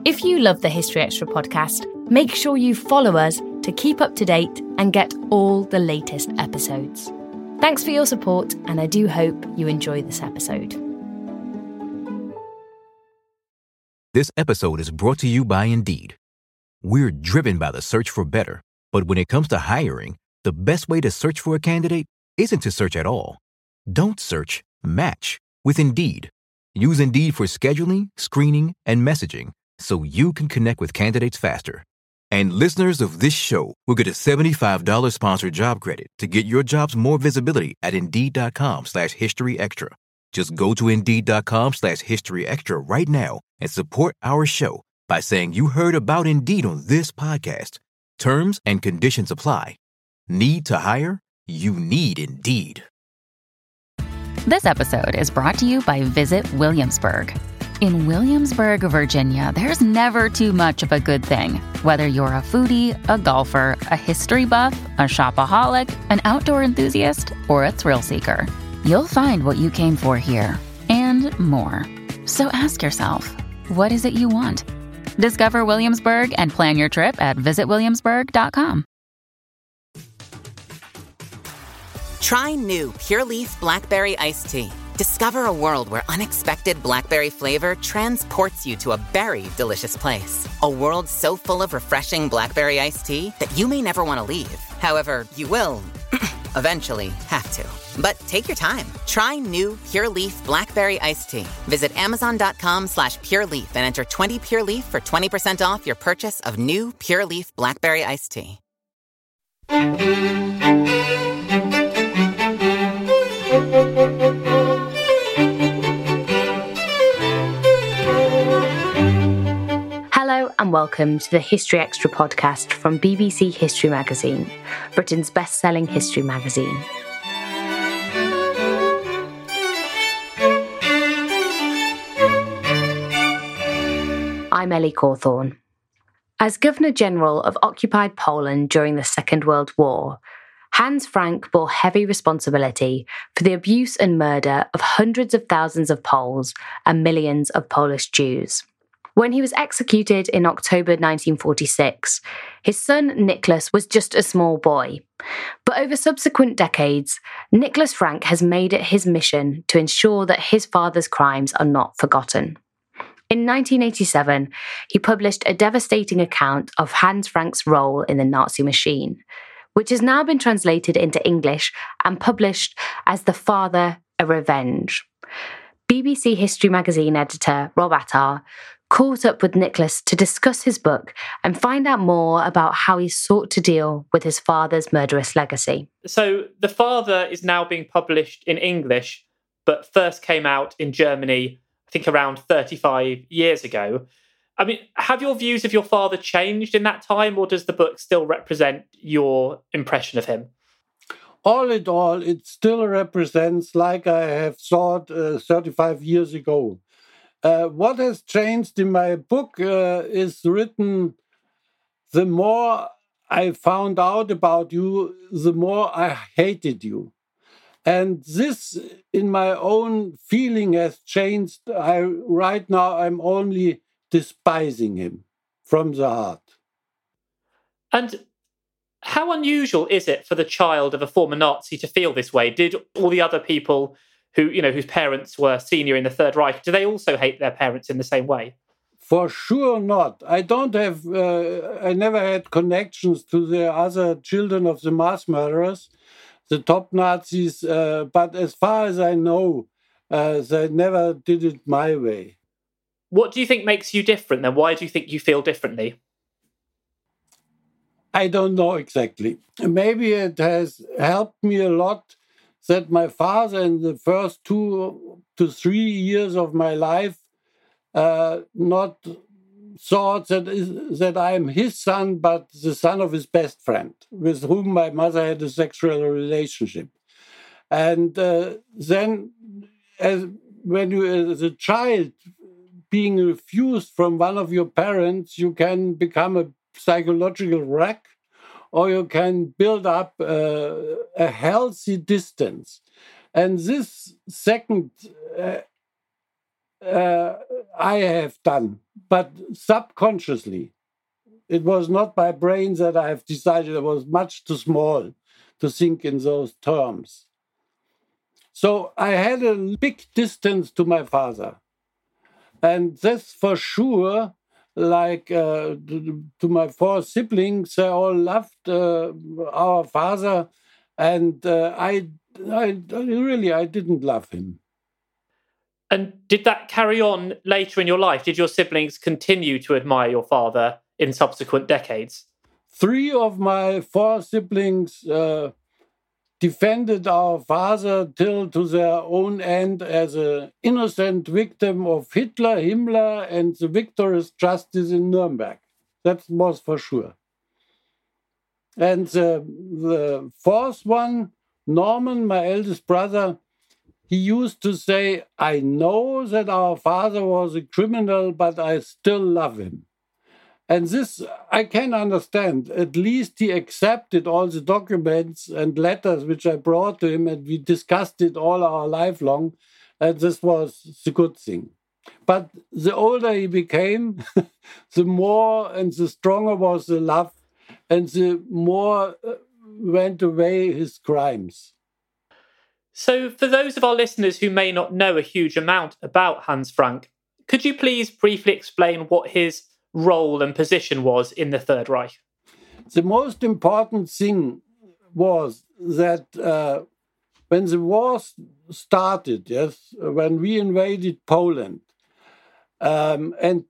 If you love the History Extra podcast, make sure you follow us to keep up to date and get all the latest episodes. Thanks for your support, and I do hope you enjoy this episode. This episode is brought to you by Indeed. We're driven by the search for better, but when it comes to hiring, the best way to search for a candidate isn't to search at all. Don't search, match with Indeed. Use Indeed for scheduling, screening, and messaging so you can connect with candidates faster. And listeners of this show will get a $75 sponsored job credit to get your jobs more visibility at Indeed.com/historyextra. Just go to Indeed.com/historyextra right now and support our show by saying you heard about Indeed on this podcast. Terms and conditions apply. Need to hire? You need Indeed. This episode is brought to you by Visit Williamsburg. In Williamsburg, Virginia, there's never too much of a good thing. Whether you're a foodie, a golfer, a history buff, a shopaholic, an outdoor enthusiast, or a thrill seeker, you'll find what you came for here and more. So ask yourself, what is it you want? Discover Williamsburg and plan your trip at visitwilliamsburg.com. Try new Pure Leaf Blackberry Iced Tea. Discover a world where unexpected blackberry flavor transports you to a berry delicious place. A world so full of refreshing blackberry iced tea that you may never want to leave. However, you will eventually have to. But take your time. Try new Pure Leaf Blackberry Iced Tea. Visit Amazon.com/Pure Leaf and enter 20 Pure Leaf for 20% off your purchase of new Pure Leaf Blackberry Iced Tea. Hello and welcome to the History Extra podcast from BBC History Magazine, Britain's best-selling history magazine. I'm Ellie Cawthorne. As Governor-General of occupied Poland during the Second World War, Hans Frank bore heavy responsibility for the abuse and murder of hundreds of thousands of Poles and millions of Polish Jews. When he was executed in October 1946, his son Nicholas was just a small boy. But over subsequent decades, Nicholas Frank has made it his mission to ensure that his father's crimes are not forgotten. In 1987, he published a devastating account of Hans Frank's role in the Nazi machine, which has now been translated into English and published as The Father, A Revenge. BBC History Magazine editor Rob Attar caught up with Nicholas to discuss his book and find out more about how he sought to deal with his father's murderous legacy. So The Father is now being published in English, but first came out in Germany, I think around 35 years ago. I mean, have your views of your father changed in that time, or does the book still represent your impression of him? All in all, it still represents like I have thought 35 years ago. What has changed in my book is written, the more I found out about you, the more I hated you. And this, in my own feeling, has changed. Right now, I'm only despising him from the heart. And how unusual is it for the child of a former Nazi to feel this way? Did all the other people whose parents were senior in the Third Reich, do they also hate their parents in the same way? For sure not. I never had connections to the other children of the mass murderers, the top Nazis, but as far as I know, they never did it my way. What do you think makes you different then? Why do you think you feel differently? I don't know exactly. Maybe it has helped me a lot that my father in the first 2 to 3 years of my life not thought that I am his son, but the son of his best friend, with whom my mother had a sexual relationship. And then, when you, as a child, being refused from one of your parents, you can become a psychological wreck, or you can build up a healthy distance. And this second I have done, but subconsciously. It was not my brain that I have decided. I was much too small to think in those terms. So I had a big distance to my father. And this for sure, like to my four siblings, they all loved our father. And I didn't love him. And did that carry on later in your life? Did your siblings continue to admire your father in subsequent decades? 3 of my 4 siblings defended our father till to their own end as an innocent victim of Hitler, Himmler, and the victorious justice in Nuremberg. That was for sure. And the 4th one, Norman, my eldest brother, he used to say, I know that our father was a criminal, but I still love him. And this I can understand. At least he accepted all the documents and letters which I brought to him, and we discussed it all our life long. And this was the good thing. But the older he became, the more and the stronger was the love, and the more went away his crimes. So, for those of our listeners who may not know a huge amount about Hans Frank, could you please briefly explain what his role and position was in the Third Reich? The most important thing was that when the war started, yes, when we invaded Poland, and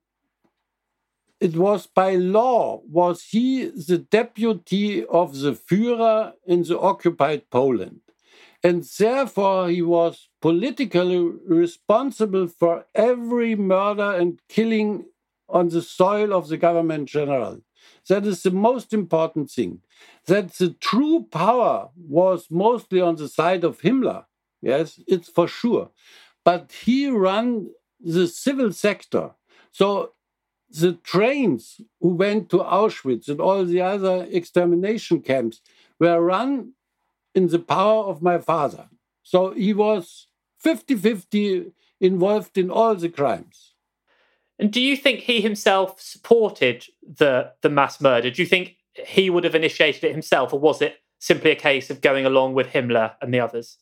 it was by law, was he the deputy of the Führer in the occupied Poland. And therefore, he was politically responsible for every murder and killing on the soil of the government general. That is the most important thing. That the true power was mostly on the side of Himmler. Yes, it's for sure. But he ran the civil sector. So the trains who went to Auschwitz and all the other extermination camps were run in the power of my father. So he was 50-50 involved in all the crimes. And do you think he himself supported the mass murder? Do you think he would have initiated it himself, or was it simply a case of going along with Himmler and the others?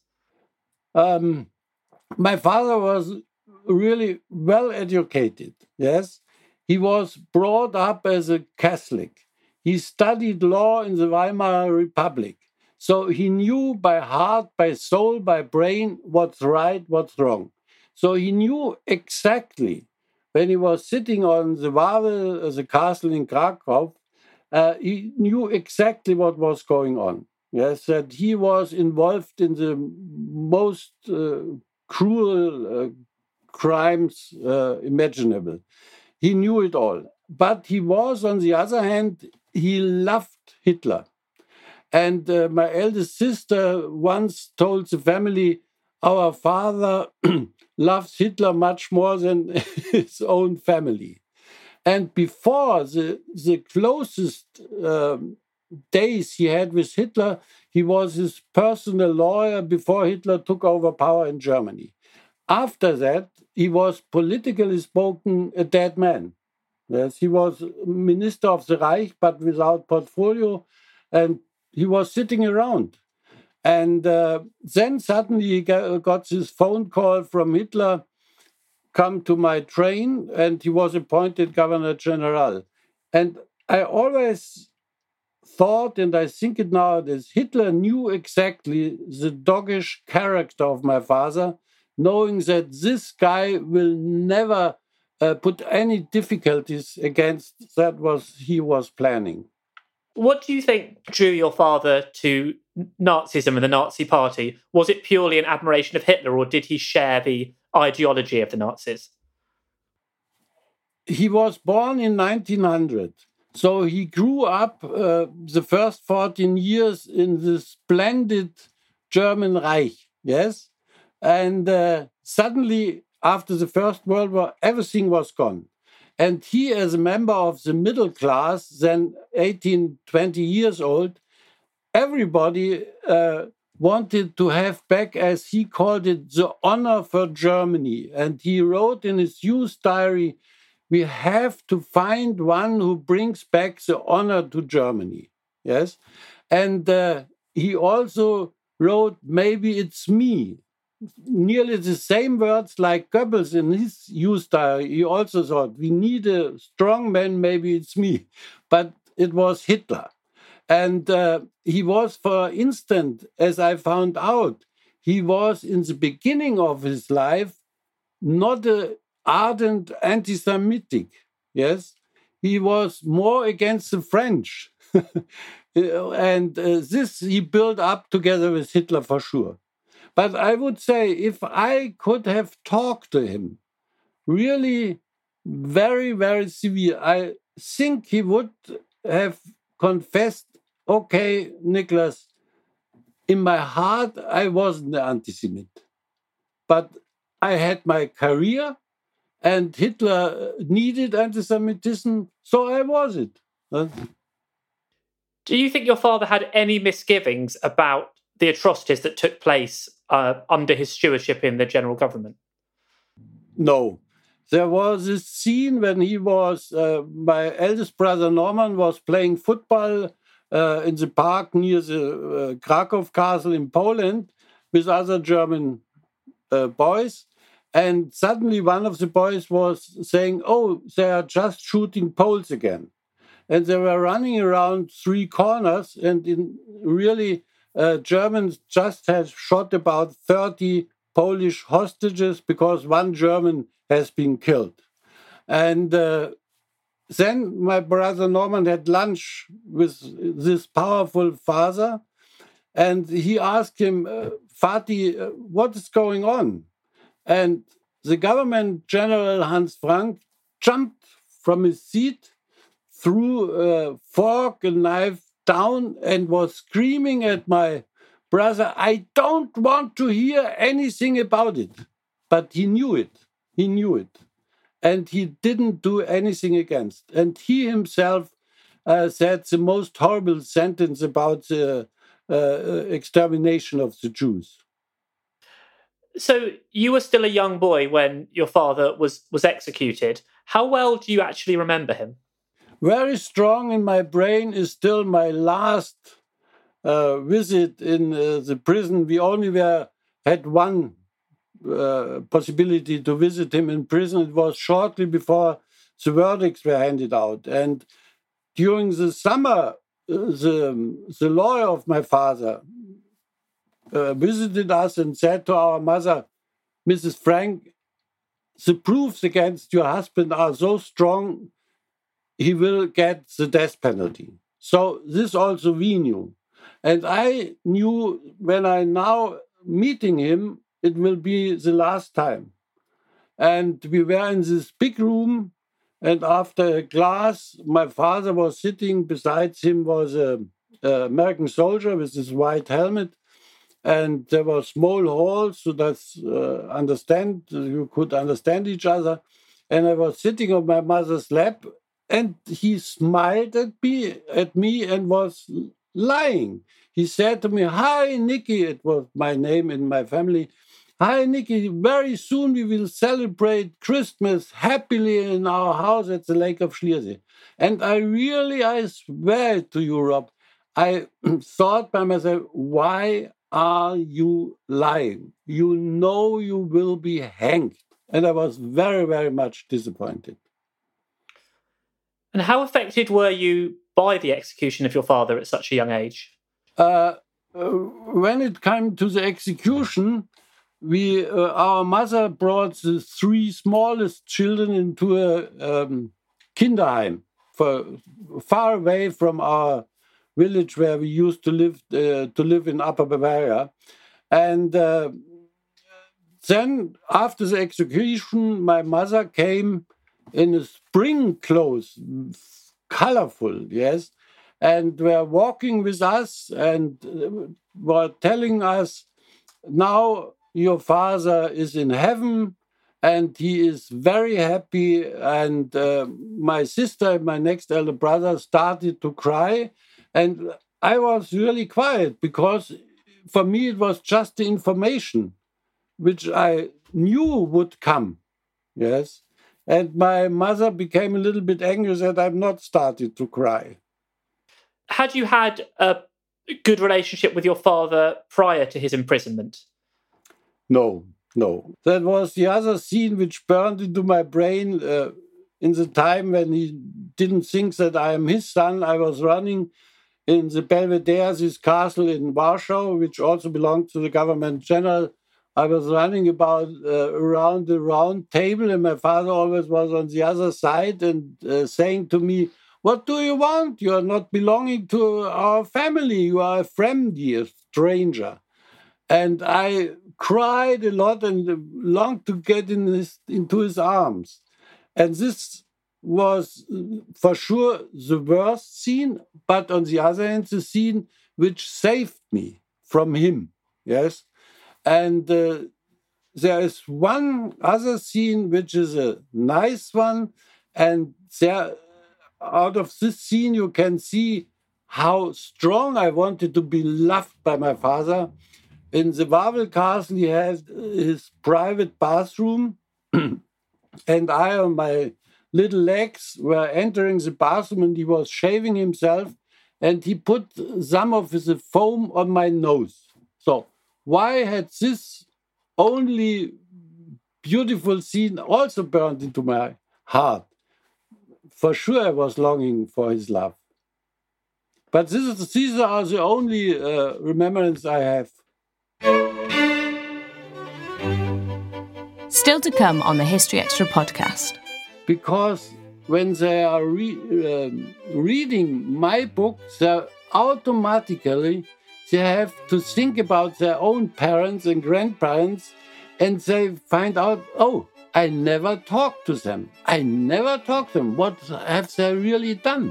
My father was really well educated, yes. He was brought up as a Catholic. He studied law in the Weimar Republic. So he knew by heart, by soul, by brain what's right, what's wrong. So he knew exactly when he was sitting on the Wawel, the castle in Krakow, he knew exactly what was going on. Yes, that he was involved in the most cruel crimes imaginable. He knew it all. But he was, on the other hand, he loved Hitler. And my eldest sister once told the family, our father loves Hitler much more than his own family. And before the closest days he had with Hitler, he was his personal lawyer before Hitler took over power in Germany. After that, he was politically spoken a dead man. Yes, he was Minister of the Reich, but without portfolio, and he was sitting around. And then suddenly he got this phone call from Hitler, come to my train, and he was appointed Governor General. And I always thought, and I think it nowadays, Hitler knew exactly the doggish character of my father, knowing that this guy will never put any difficulties against that he was planning. What do you think drew your father to Nazism and the Nazi Party? Was it purely an admiration of Hitler, or did he share the ideology of the Nazis? He was born in 1900. So he grew up the first 14 years in the splendid German Reich, yes? And suddenly, after the First World War, everything was gone. And he, as a member of the middle class, then 18, 20 years old, everybody wanted to have back, as he called it, the honor for Germany. And he wrote in his youth diary, we have to find one who brings back the honor to Germany. Yes. And he also wrote, maybe it's me. Nearly the same words like Goebbels in his youth diary. He also thought, we need a strong man, maybe it's me. But it was Hitler. And he was, for instance, as I found out, he was in the beginning of his life not an ardent anti-Semitic. Yes, he was more against the French. And this he built up together with Hitler for sure. But I would say if I could have talked to him really very, very severe, I think he would have confessed, okay, Nicholas, in my heart, I wasn't an anti-Semite. But I had my career, and Hitler needed anti-Semitism, so I was it. Do you think your father had any misgivings about the atrocities that took place under his stewardship in the general government? No. There was this scene when he was, my eldest brother Norman was playing football in the park near the Krakow Castle in Poland with other German boys. And suddenly one of the boys was saying, oh, they are just shooting Poles again. And they were running around three corners, and Germans just had shot about 30 Polish hostages because one German has been killed. And then my brother Norman had lunch with this powerful father, and he asked him, Vati, what is going on? And the government general Hans Frank jumped from his seat, threw a fork and knife down, and was screaming at my brother, I don't want to hear anything about it. But he knew it. He knew it. And he didn't do anything against. And he himself said the most horrible sentence about the extermination of the Jews. So you were still a young boy when your father was executed. How well do you actually remember him? Very strong in my brain is still my last visit in the prison. We only had one possibility to visit him in prison. It was shortly before the verdicts were handed out. And during the summer, the lawyer of my father visited us and said to our mother, Mrs. Frank, the proofs against your husband are so strong, he will get the death penalty. So this also we knew. And I knew when I now meeting him, it will be the last time. And we were in this big room, and after a glass, my father was sitting. Besides him was an American soldier with his white helmet. And there were small halls so that you could understand each other. And I was sitting on my mother's lap, and he smiled at me and was lying. He said to me, hi, Nicky, it was my name in my family. Hi, Nicky, very soon we will celebrate Christmas happily in our house at the Lake of Schliersee. And I swear to you, Rob, I thought by myself, why are you lying? You know you will be hanged. And I was very, very much disappointed. And how affected were you by the execution of your father at such a young age? When it came to the execution, our mother brought the three smallest children into a kinderheim, far away from our village where we used to live in Upper Bavaria. And then, after the execution, my mother came in a spring clothes, colorful, yes, and were walking with us and were telling us, now your father is in heaven and he is very happy. And my sister, my next elder brother, started to cry. And I was really quiet because for me, it was just the information which I knew would come. Yes. And my mother became a little bit angry that I've not started to cry. Had you had a good relationship with your father prior to his imprisonment? No. That was the other scene which burned into my brain in the time when he didn't think that I am his son. I was running in the Belvedere, this castle in Warsaw, which also belonged to the government general. I was running about around the round table, and my father always was on the other side and saying to me, "What do you want? You are not belonging to our family. You are a friendly, a stranger." And I cried a lot and longed to get into his arms. And this was for sure the worst scene, but on the other hand, the scene which saved me from him. Yes. And there is one other scene which is a nice one, and there, out of this scene, you can see how strong I wanted to be loved by my father. In the Wawel Castle, he had his private bathroom, and I, on my little legs, were entering the bathroom, and he was shaving himself, and he put some of the foam on my nose. So why had this only beautiful scene also burned into my heart? For sure I was longing for his love. But these are the only remembrance I have. Still to come on the History Extra podcast. Because when they are reading my book, they automatically they have to think about their own parents and grandparents, and they find out, oh, I never talked to them. I never talked to them. What have they really done?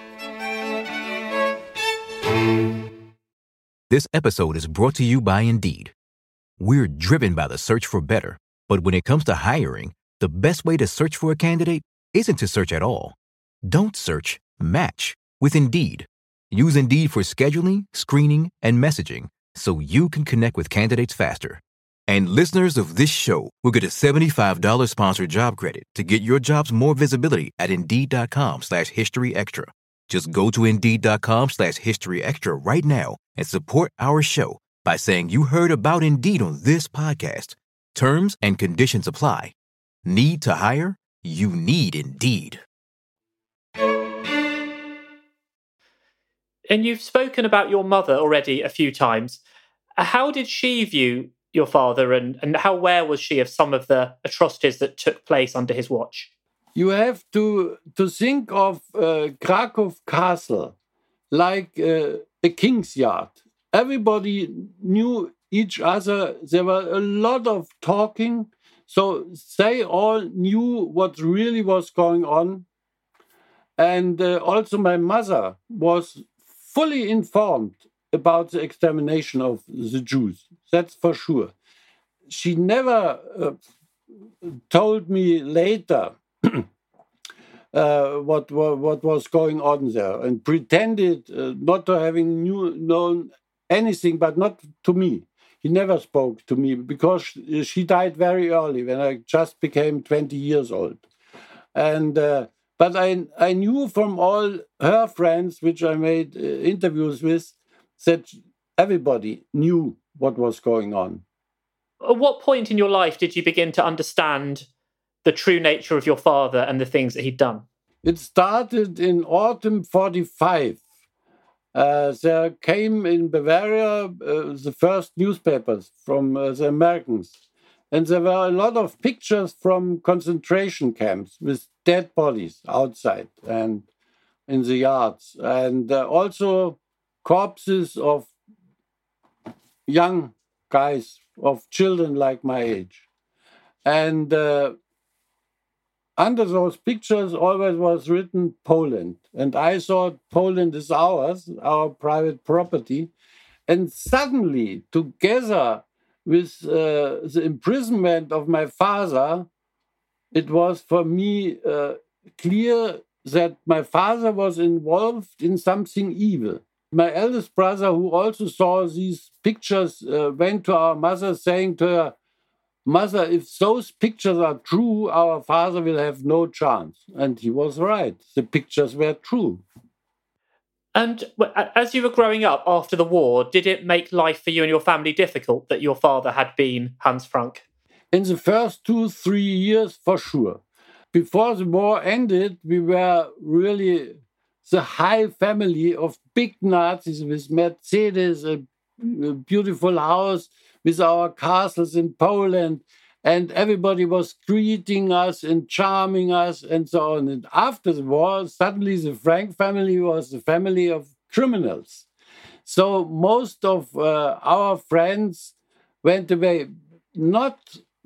This episode is brought to you by Indeed. We're driven by the search for better, but when it comes to hiring, the best way to search for a candidate isn't to search at all. Don't search, match with Indeed. Use Indeed for scheduling, screening, and messaging so you can connect with candidates faster. And listeners of this show will get a $75 sponsored job credit to get your jobs more visibility at Indeed.com/HistoryExtra. Just go to Indeed.com/HistoryExtra right now and support our show by saying you heard about Indeed on this podcast. Terms and conditions apply. Need to hire? You need Indeed. And you've spoken about your mother already a few times. How did she view your father, and how aware was she of some of the atrocities that took place under his watch? You have to think of Krakow Castle like a king's yard. Everybody knew each other. There were a lot of talking, so they all knew what really was going on. And also my mother was fully informed about the extermination of the Jews. That's for sure. She never told me later what was going on there, and pretended not to having known anything, but not to me. He never spoke to me because she died very early when I just became 20 years old. And but I knew from all her friends, which I made interviews with, that everybody knew what was going on. At what point in your life did you begin to understand the true nature of your father and the things that he'd done? It started in autumn 45. There came in Bavaria the first newspapers from the Americans. And there were a lot of pictures from concentration camps with dead bodies outside and in the yards. And also corpses of young guys, of children like my age. And under those pictures always was written Poland. And I thought Poland is ours, our private property. And suddenly, together with the imprisonment of my father, it was for me clear that my father was involved in something evil. My eldest brother, who also saw these pictures, went to our mother saying to her, "Mother, if those pictures are true, our father will have no chance." And he was right. The pictures were true. And as you were growing up after the war, did it make life for you and your family difficult that your father had been Hans Frank? In the first 2-3 years, for sure. Before the war ended, we were really the high family of big Nazis with Mercedes, a beautiful house, with our castles in Poland. And everybody was greeting us and charming us and so on. And after the war, suddenly the Frank family was the family of criminals. So most of our friends went away, not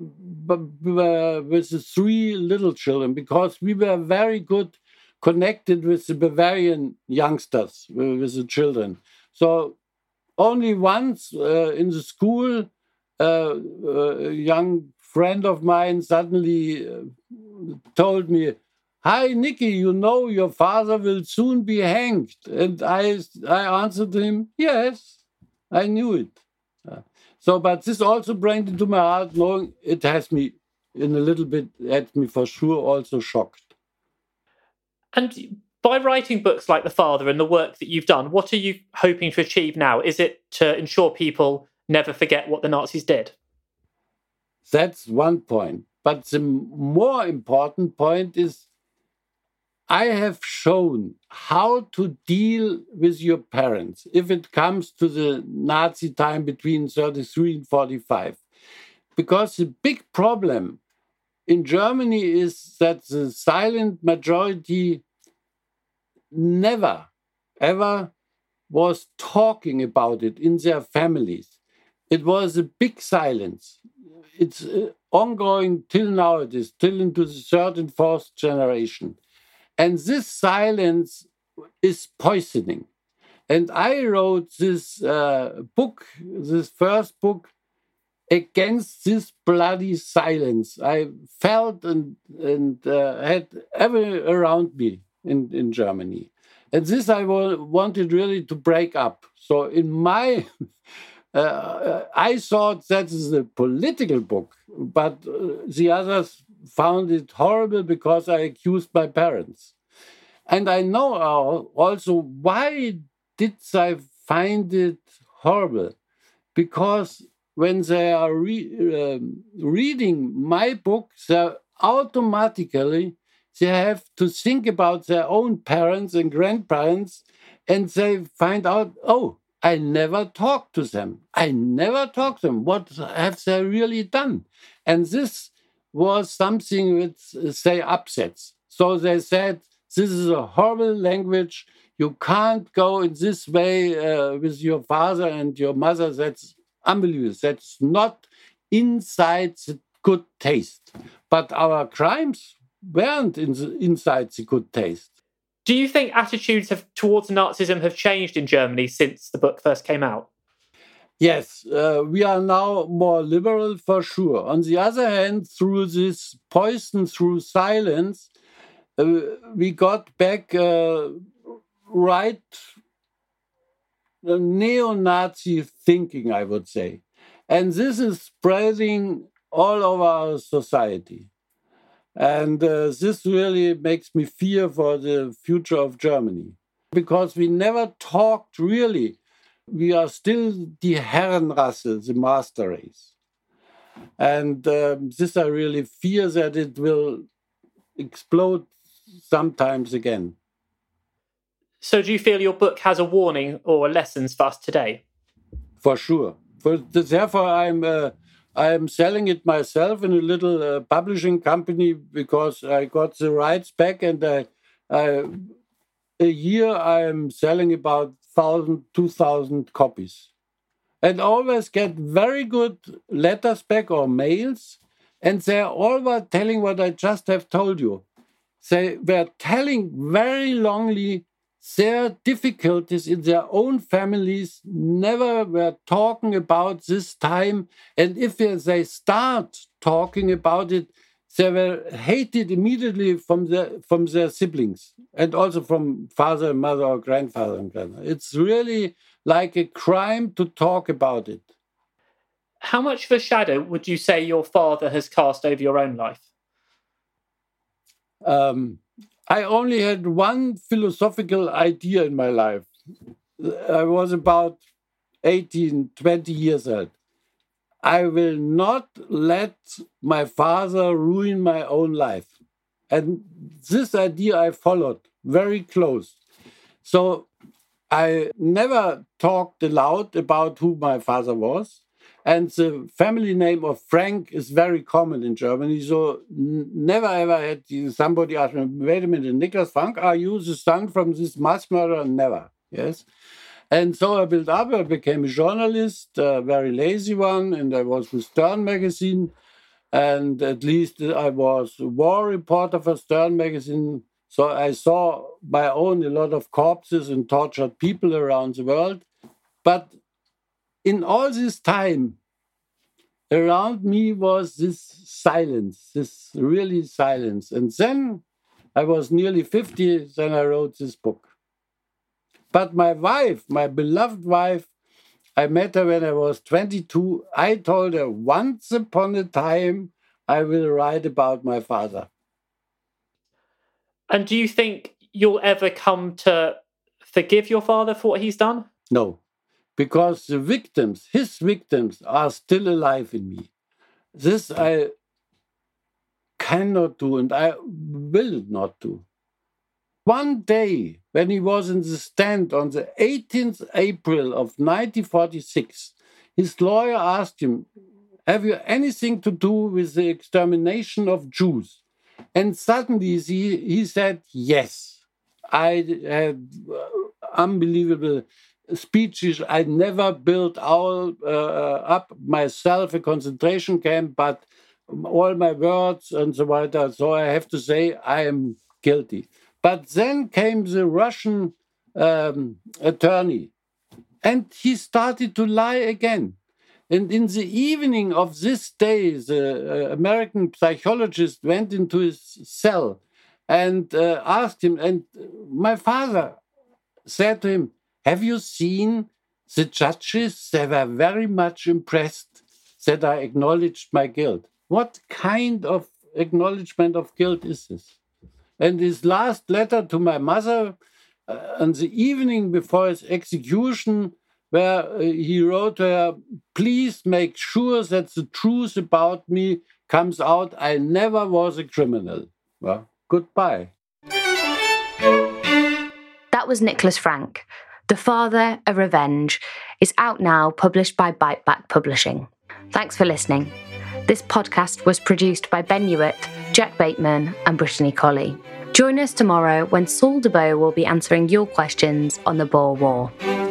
with the 3 little children, because we were very good connected with the Bavarian youngsters, with the children. So only once in the school, a young friend of mine suddenly told me, "Hi, Nicky, you know your father will soon be hanged." And I answered him, "Yes, I knew it." But this also brought into my heart, knowing it has me in a little bit, had me for sure also shocked. And by writing books like The Father and the work that you've done, what are you hoping to achieve now? Is it to ensure people never forget what the Nazis did? That's one point. But the more important point is I have shown how to deal with your parents if it comes to the Nazi time between 33 and 45. Because the big problem in Germany is that the silent majority never, ever was talking about it in their families. It was a big silence. It's ongoing till now. It is till into the 3rd and 4th generation. And this silence is poisoning. And I wrote this book, this first book, against this bloody silence I felt and had ever around me in Germany. And this I wanted really to break up. So in my, I thought that is a political book, but the others found it horrible because I accused my parents. And I know also why did I find it horrible? Because when they are reading my book, they automatically they have to think about their own parents and grandparents, and they find out, oh, I never talked to them. I never talked to them. What have they really done? And this was something that they upsets. So they said, this is a horrible language. You can't go in this way with your father and your mother. That's unbelievable. That's not inside the good taste. But our crimes weren't inside the good taste. Do you think attitudes towards Nazism have changed in Germany since the book first came out? Yes, we are now more liberal for sure. On the other hand, through this poison, through silence, we got back right neo-Nazi thinking, I would say. And this is spreading all over our society. And this really makes me fear for the future of Germany. Because we never talked really. We are still the Herrenrasse, the master race. And this I really fear that it will explode sometimes again. So do you feel your book has a warning or lessons for us today? For sure. Therefore, I'm selling it myself in a little publishing company because I got the rights back, and a year I'm selling about 1,000, 2,000 copies. And always get very good letters back or mails, and they're always telling what I just have told you. They were telling very longly their difficulties in their own families, never were talking about this time. And if they start talking about it, they were hated immediately from their siblings and also from father and mother or grandfather and grandmother. It's really like a crime to talk about it. How much of a shadow would you say your father has cast over your own life? I only had one philosophical idea in my life. I was about 18, 20 years old. I will not let my father ruin my own life. And this idea I followed very close. So I never talked aloud about who my father was. And the family name of Frank is very common in Germany. So never ever had somebody ask me, wait a minute, Niklas Frank, are you the son from this mass murderer? Never. Yes. And so I built up. I became a journalist, a very lazy one, and I was with Stern magazine. And at least I was a war reporter for Stern magazine. So I saw my own a lot of corpses and tortured people around the world. But in all this time, around me was this silence, this really silence. And then I was nearly 50, then I wrote this book. But my wife, my beloved wife, I met her when I was 22. I told her once upon a time, I will write about my father. And do you think you'll ever come to forgive your father for what he's done? No, because the victims, his victims, are still alive in me. This I cannot do and I will not do. One day, when he was in the stand on the 18th April of 1946, his lawyer asked him, have you anything to do with the extermination of Jews? And suddenly he said, yes. I had unbelievable speeches. I never built up myself a concentration camp, but all my words and so on. So I have to say I am guilty. But then came the Russian attorney, and he started to lie again. And in the evening of this day, the American psychologist went into his cell and asked him, and my father said to him, have you seen the judges? They were very much impressed that I acknowledged my guilt. What kind of acknowledgement of guilt is this? And his last letter to my mother on the evening before his execution, where he wrote to her, please make sure that the truth about me comes out. I never was a criminal. Well, goodbye. That was Niklas Frank. The Father, A Revenge is out now, published by Bite Back Publishing. Thanks for listening. This podcast was produced by Ben Hewitt, Jack Bateman, and Brittany Colley. Join us tomorrow when Saul DeBow will be answering your questions on the Boer War.